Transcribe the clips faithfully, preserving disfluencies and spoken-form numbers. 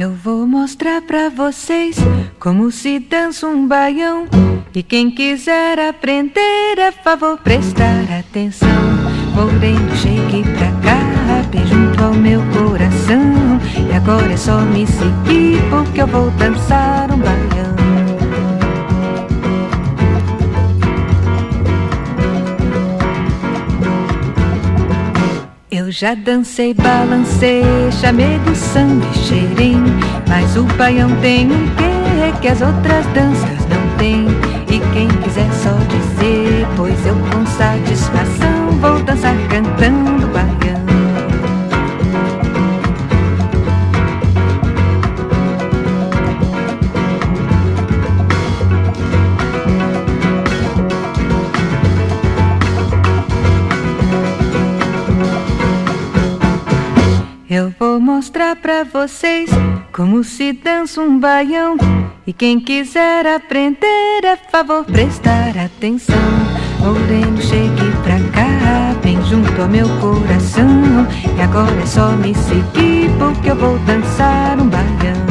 Eu vou mostrar pra vocês como se dança um baião. E quem quiser aprender, é favor prestar atenção. Moreno, chegue pra cá, bem junto ao meu coração. E agora é só me seguir, porque eu vou dançar um baião. Eu já dancei, balancei, chamego, samba e xerém. Mas o baião tem um quê que as outras danças não têm. E quem quiser só dizer, pois eu com satisfação vou dançar cantando baião. Eu vou mostrar pra vocês como se dança um baião. E quem quiser aprender, é favor prestar atenção. Moreno, chegue pra cá, bem junto ao meu coração. E agora é só me seguir, porque eu vou dançar um baião.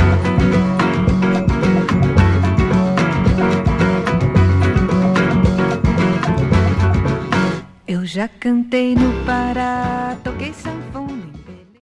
Eu já cantei no Pará, toquei samba.